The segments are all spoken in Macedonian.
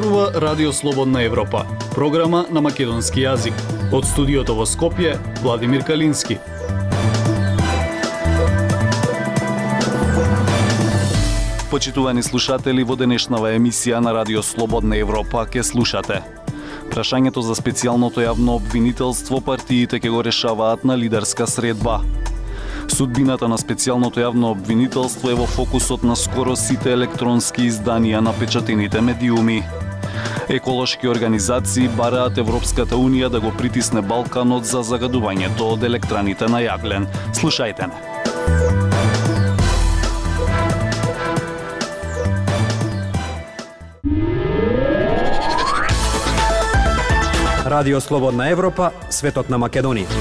Зборува Радио Слободна Европа, програма на македонски јазик. Од студиото во Скопје, Владимир Калински. Почитувани слушатели, во денешнава емисија на Радио Слободна Европа ке слушате: прашањето за специјалното јавно обвинителство партиите ке го решаваат на лидерска средба. Судбината на специјалното јавно обвинителство е во фокусот на скоро сите електронски изданија на печатените медиуми. Еколошки организации бараат Европската Унија да го притисне Балканот за загадувањето од електраните на јаглен. Слушајте ме. Радио Слободна Европа, светот на Македонија.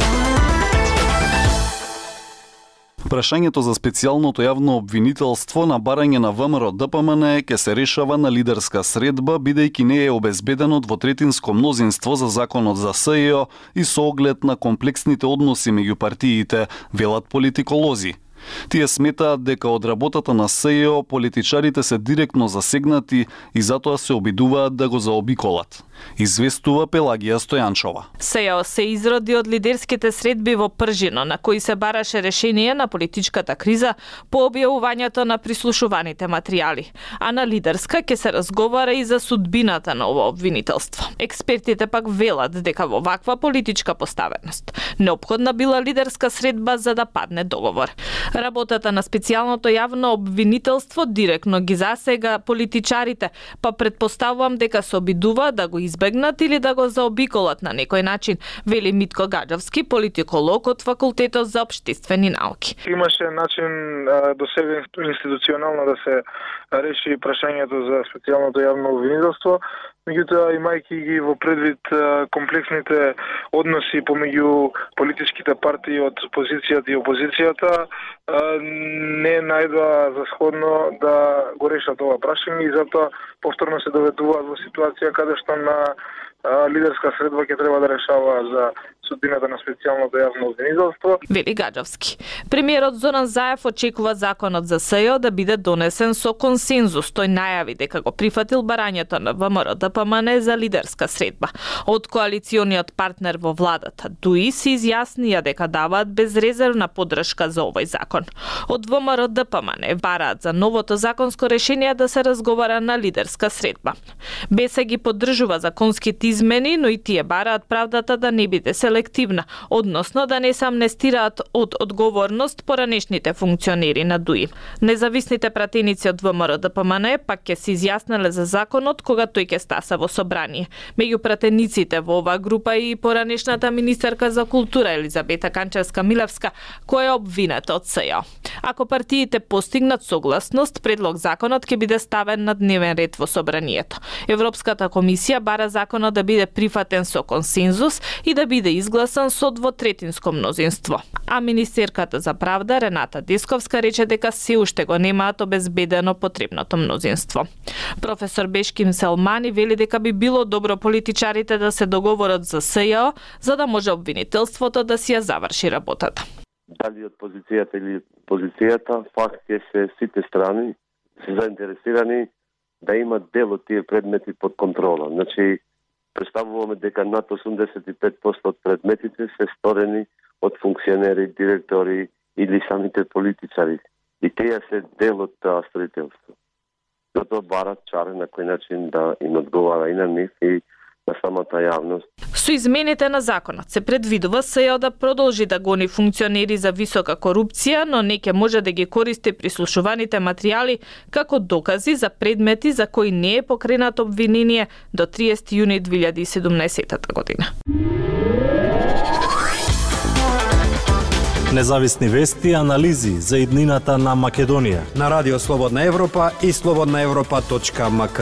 Прашањето за специјалното јавно обвинителство на барање на ВМРО-ДПМН ке се решава на лидерска средба, бидејќи не е обезбедено двотретинско мнозинство за законот за СЈО и со оглед на комплексните односи меѓу партиите, велат политиколози. Тие сметаат дека од работата на СЈО политичарите се директно засегнати и затоа се обидуваат да го заобиколат. Известува Пелагија Стојанчова. СЈО се изроди од лидерските средби во Пржино, на кои се бараше решение на политичката криза по објавувањето на прислушуваните материјали, а на лидерска ќе се разговара и за судбината на ова обвинителство. Експертите пак велат дека во ваква политичка поставеност неопходна била лидерска средба за да падне договор. Работата на специјалното јавно обвинителство директно ги засега политичарите, па предпоставувам дека се обидува да го избегнат или да го заобиколат на некој начин, вели Митко Гаджовски, политиколог од Факултетот за општествени науки. Имаше начин до сега институционално да се реши прашањето за специјалното јавно обвинителство, меѓутоа имајќи ги во предвид комплексните односи помеѓу политичките партии од позицијата и опозицијата, не најдоа за сходно да го решат ова прашање и затоа повторно се доведуваат во ситуација каде што на лидерска средба ќе треба да решава за судбината на специјалното јавно обвинителство. Вели Гаджовски. Премиерот Зоран Заев очекува законот за СЈО да биде донесен со консензус. Тој најави дека го прифатил барањето на ВМРО-ДПМН за лидерска средба. Од коалициониот партнер во владата ДУИ се изјаснија дека даваат безрезервна поддршка за овој закон. Од ВМРО-ДПМН бараат за новото законско решение да се разговара на лидерска средба. БЕС ги поддржува законските измени, но и тие бараат правдата да не биде селективна, односно да не се амнестираат од одговорност поранешните функционери на ДУИ. Независните пратеници од ВМРО-ДПМН пак ќе се изјаснеле за законот кога тој ќе стаса во собрание. Меѓу пратениците во оваа група и поранешната министерка за култура Елизабета Канчевска-Милевска, која е обвината од СЈО. Ако партиите постигнат согласност, предлог законот ќе биде ставен на дневен ред во собранието. Европската комисија бара законот да биде прифатен со консензус и да биде изгласан со двотретинско мнозинство. А министерката за правда Рената Десковска рече дека се уште го немаат обезбедено потребното мнозинство. Професор Бешким Селмани вели дека би било добро политичарите да се договорат за СЈО, за да може обвинителството да си ја заврши работата. Дали од позицијата или позицијата, факт е се сите страни се заинтересирани да имат дел од тие предмети под контрола. Значи, представуваме дека над 85% од предметите се сторени од функционери, директори или самите политичари. И тие се дел од строителство. Затоа барат чаре на кој начин да им одговара и на нив и на самата јавност. Со измените на законот се предвидува СЈО да продолжи да гони функционери за висока корупција, но не ќе може да ги користи прислушуваните материјали како докази за предмети за кои не е покренато обвинение до 30 јуни 2017 година. Независни вести и анализи за иднината на Македонија На Радио Слободна Европа и slobodnaevropa.mk.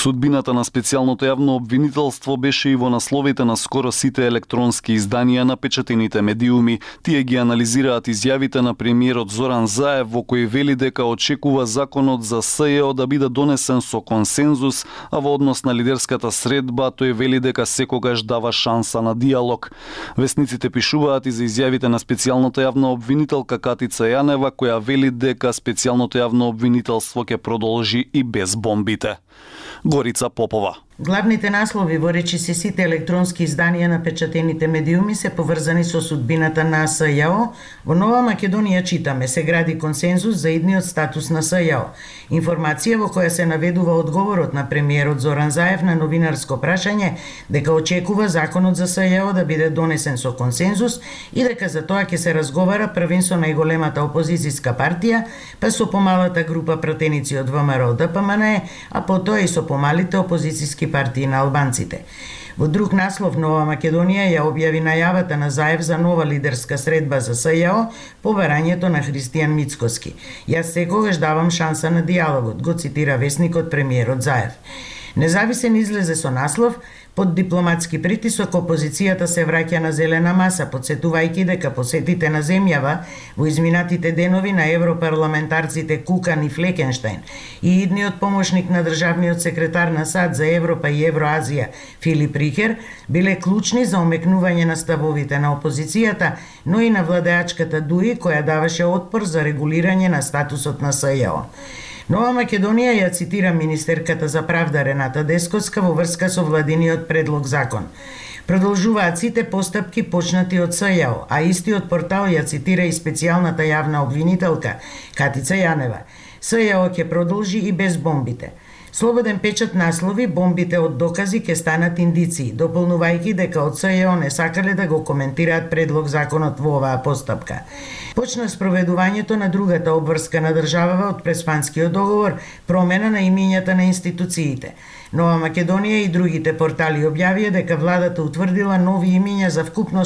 Судбината на специјалното јавно обвинителство беше и во насловите на скоро сите електронски изданија на печатените медиуми. Тие ги анализираат изјавите на премиерот Зоран Заев во кои вели дека очекува законот за СЈО да биде донесен со консензус, а во однос на лидерската средба тој вели дека секогаш дава шанса на диалог. Весниците пишуваат и за изјавите на специјалната јавна обвинителка Катица Јанева, која вели дека специјалното јавно обвинителство ќе продолжи и без бомбите. Горица Попова. Главните наслови во речиси сите електронски изданија на печатените медиуми се поврзани со судбината на СЈО. Во Нова Македонија читаме: се гради консензус за идниот статус на СЈО. Информација во која се наведува одговорот на премиерот Зоран Заев на новинарско прашање дека очекува законот за СЈО да биде донесен со консензус и дека за тоа ќе се разговара првин со најголемата опозицијска партија, па со помалата група пратеници од ВМРО ДПМН, а потоа и со помалите опозицијски партии на албанците. Во друг наслов, Нова Македонија ја објави најавата на Заев за нова лидерска средба за СЈО по барањето на Христијан Мицкоски. Јас секогаш давам шанса на диалогот, го цитира весникот премиерот Заев. Независен излезе со наслов: под дипломатски притисок опозицијата се враќа на зелена маса, подсетувајќи дека посетите на земјава во изминатите денови на европарламентарците Кукан и Флекенштајн и идниот помошник на државниот секретар на САД за Европа и Евроазија Филип Рихер биле клучни за омекнување на ставовите на опозицијата, но и на владеачката ДУИ која даваше отпор за регулирање на статусот на СЈО. Нова Македонија ја цитира министерката за правда Рената Дескоска во врска со владиниот предлог закон. Продолжуваат сите постапки почнати од СЈО, а истиот портал ја цитира и специјалната јавна обвинителка Катица Јанева. СЈО ќе продолжи и без бомбите. Слободен печат наслови: бомбите од докази ќе станат индиции, дополнувајќи дека од СЈО не сакале да го коментираат предлог законот во оваа постапка. Почна спроведувањето на другата обврска на државава од Преспанскиот договор, промена на имињата на институциите. Нова Македонија и другите портали објавија дека владата утврдила нови имиња за вкупно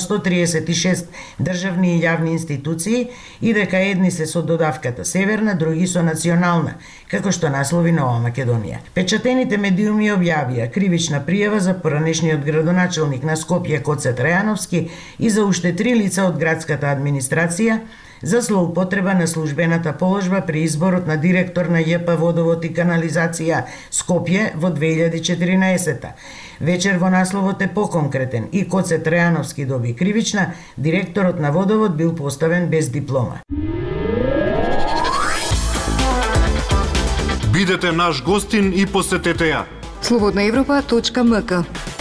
136 државни и јавни институции и дека едни се со додавката Северна, други со национална, како што наслови Нова Македонија. Печатените медиуми објавија кривична пријава за поранешниот градоначелник на Скопје Коце Трајановски и за уште 3 лица од градската администрација за злоупотреба на службената положба при изборот на директор на ЈП Водовод и канализација Скопје во 2014. Вечер во насловот е поконкретен: и Коце Трајановски доби кривична, директорот на Водовод бил поставен без диплома. Бидете наш гостин и посетете ја. slobodnaevropa.mk.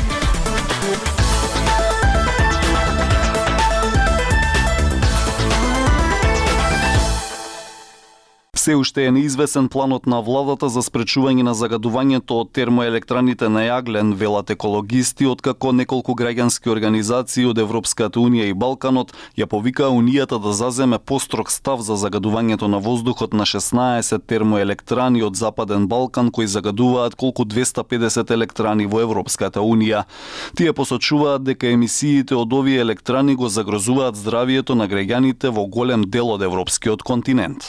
Се уште е неизвесен планот на владата за спречување на загадувањето од термоелектраните на јаглен, велат екологисти, откако неколку граѓански организации од Европската унија и Балканот ја повикаа Унијата да заземе построг став за загадувањето на воздухот на 16 термоелектрани од Западен Балкан кои загадуваат колку 250 електрани во Европската унија. Тие посочуваат дека емисиите од овие електрани го загрозуваат здравието на граѓаните во голем дел од европскиот континент.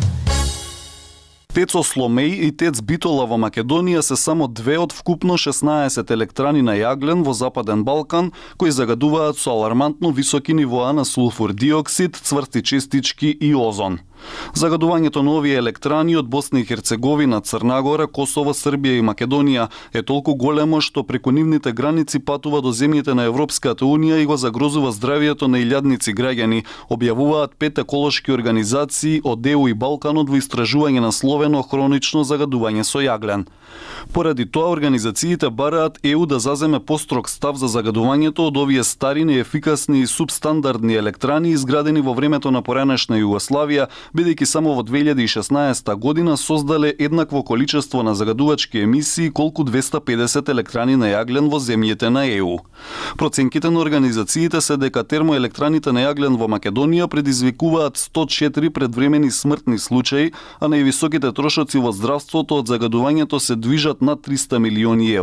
ТЕЦ Сломеј и ТЕЦ Битола во Македонија се само две од вкупно 16 електрани на јаглен во Западен Балкан кои загадуваат со алармантно високи нивоа на сулфур диоксид, цврсти честички и озон. Загадувањето на овие електрани од Босна и Херцеговина, Црна Гора, Косово, Србија и Македонија е толку големо што преку нивните граници патува до земјите на Европската унија и го загрозува здравието на илјадници граѓани, објавуваат 5 еколошки организации од ЕУ и Балканот во истражување на словено хронично загадување со јаглен. Поради тоа организациите бараат ЕУ да заземе построг став за загадувањето од овие стари, неефикасни и субстандардни електрани изградени во времето на поранешна Југославија, бидејќи само во 2016 година создале еднакво количество на загадувачки емисии колку 250 електрани на јаглен во земјите на ЕУ. Проценките на организациите се дека термоелектраните на јаглен во Македонија предизвикуваат 104 предвремени смртни случаи, а највисоките трошоци во здравството од загадувањето се движат над 300 милиони евра.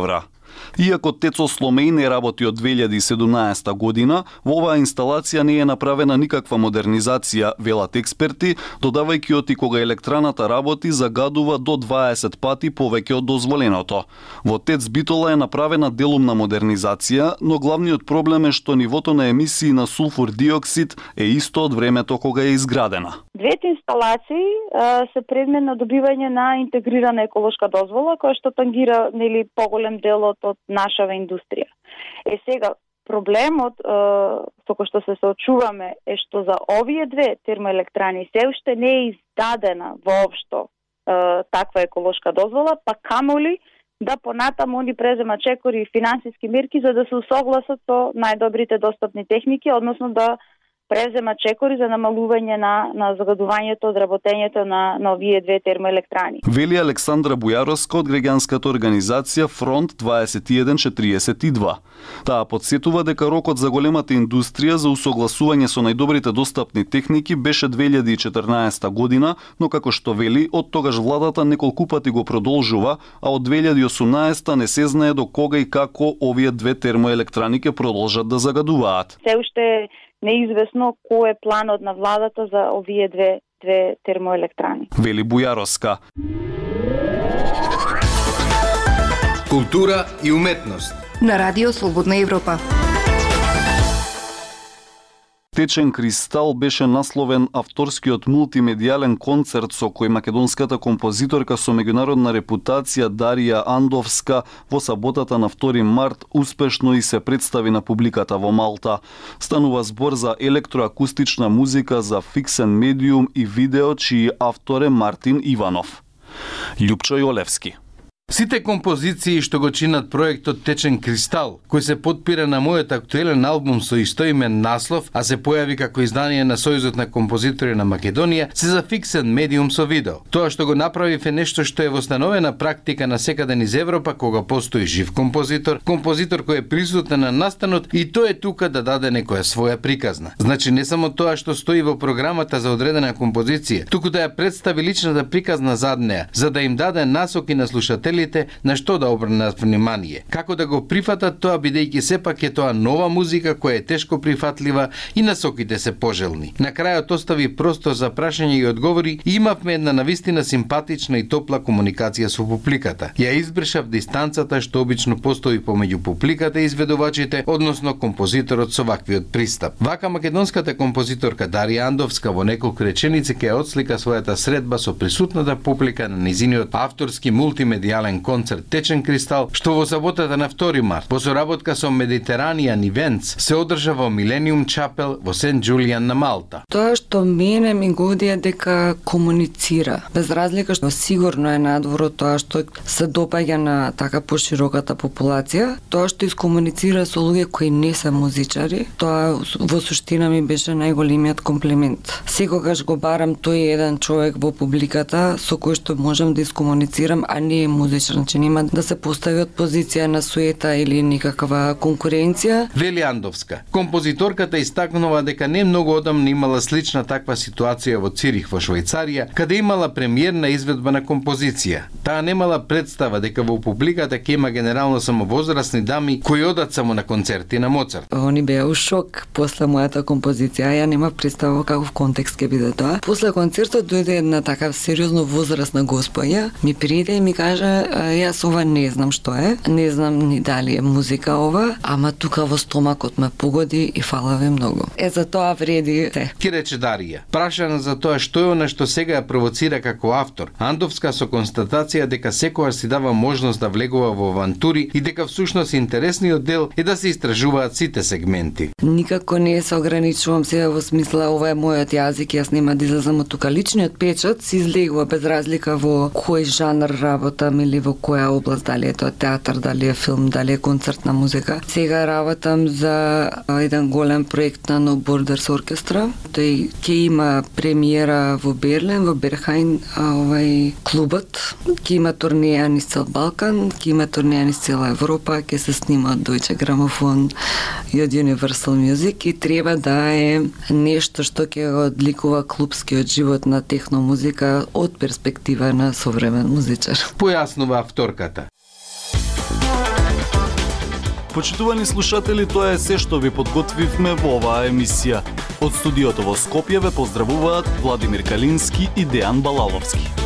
Иако ТЕЦ Сломеј не работи од 2017 година, во оваа инсталација не е направена никаква модернизација, велат експерти, додавајќи оти кога електраната работи загадува до 20 пати повеќе од дозволеното. Во ТЕЦ Битола е направена делумна модернизација, но главниот проблем е што нивото на емисии на сулфур диоксид е исто од времето кога е изградена. Двете инсталации се предмет на добивање на интегрирана еколошка дозвола, која што тангира поголем дел од нашава индустрија. Сега, проблемот со кој што се соочуваме е што за овие две термоелектрани се уште не е издадена воопшто таква еколошка дозвола, па камоли да понатаму они презема чекори и финансиски мерки за да се усогласат со најдобрите достапни техники, односно да презема чекори за намалување на загадувањето од работењето на овие две термоелектрани. Вели Александра Бујаровска од граѓанската организација Фронт 2142. Таа подсетува дека рокот за големата индустрија за усогласување со најдобрите достапни техники беше 2014 година, но како што вели, од тогаш владата неколку пати го продолжува, а од 2018 не се знае до кога и како овие две термоелектрани ќе продолжат да загадуваат. Се уште неизвестно кој е планот на владата за овие две термоелектрани. Вели Бујаровска. Култура и уметност на Радио Слободна Европа. Течен кристал беше насловен авторскиот мултимедијален концерт со кој македонската композиторка со меѓународна репутација Дарија Андовска во саботата на 2 март успешно и се представи на публиката во Малта. Станува збор за електроакустична музика за фиксен медиум и видео, чиј автор е Мартин Иванов. Љупчо Јолевски. Сите композиции што го чинат проектот Течен кристал, кој се потпира на мојот актуелен албум со истоимен наслов, а се појави како издание на Сојузот на композитори на Македонија, се за фиксен медиум со видео. Тоа што го направив е нешто што е востановена практика на секаде низ Европа кога постои жив композитор кој е присутен на настанот и тој е тука да даде некоја своја приказна. Значи не само тоа што стои во програмата за одредена композиција, туку да ја представи личната приказна зад неа, за да им даде насоки на слушателите на што да обрнат внимание. Како да го прифатат тоа, бидејќи сепак е тоа нова музика која е тешко прифатлива и насоките се пожелни. На крајот остави простор за прашање и одговори и имавме една навистина симпатична и топла комуникација со публиката. Ја избришав дистанцата што обично постои помеѓу публиката и изведувачите, односно композиторот со ваквиот пристап. Вака македонската композиторка Дарија Андовска во неколку реченици ќе отслика својата средба со присутната публика на низиниот авторски мултимедијален концерт Течен кристал, што во саботата на 2 март во соработка со Mediterranean Events се одржа во Millennium Chapel во Сент Џулијан на Малта. Тоа што мене ми годи е дека комуницира. Без разлика што сигурно е надвор од тоа што се допаѓа на така пошироката популација, тоа што искомуницира со луѓе кои не се музичари, тоа во суштина ми беше најголемиот комплимент. Секогаш го барам тој еден човек во публиката со кој што можам да искомуницирам, а не е музичар, че нема да се постави од позиција на суета или никаква конкуренција. Вели Андовска. Композиторката истакнува дека не многу одамна имала слична таква ситуација во Цирих во Швајцарија, каде имала премиерна изведба на композиција. Таа немала представа дека во публиката ќе има генерално само возрастни дами кои одат само на концерти на Моцарт. Они беа у шок после мојата композиција, ја нема представа каков контекст ќе биде тоа. После концертот дојде една така сериозно возрастна господја, ми пријде и ми кажа: јас ова не знам што е, не знам ни дали е музика ова, ама тука во стомакот ме погоди и фала ви многу. За тоа вреди те. Ки рече Дарија. Прашана за тоа што е она што сега ја провоцира како автор, Андовска со констатација дека секогаш си дава можност да влегува во авантури и дека всушност интересниот дел е да се истражуваат сите сегменти. Никако не се ограничувам сега во смисла ова е мојот јазик, јас нема да излезам од тука. Личниот печат се излегува без разлика во кој жанр работам или во која област, дали е тоа театар, дали е филм, дали е концертна музика. Сега работам за еден голем проект на No Borders оркестра. Тој ќе има премиера во Берлин, во Берхајн, клубот. Ќе има турнеја низ цел Балкан, ќе има турнеја низ цела Европа, ќе се снима од Deutsche Grammophon и од Universal Music и треба да е нешто што ќе го одликува клубскиот живот на техно музика од перспектива на современ музичар. Појаснува авторката. Почитувани слушатели, тоа е се што ви подготвивме во оваа емисија. Од студиото во Скопје ве поздравуваат Владимир Калински и Дејан Балаловски.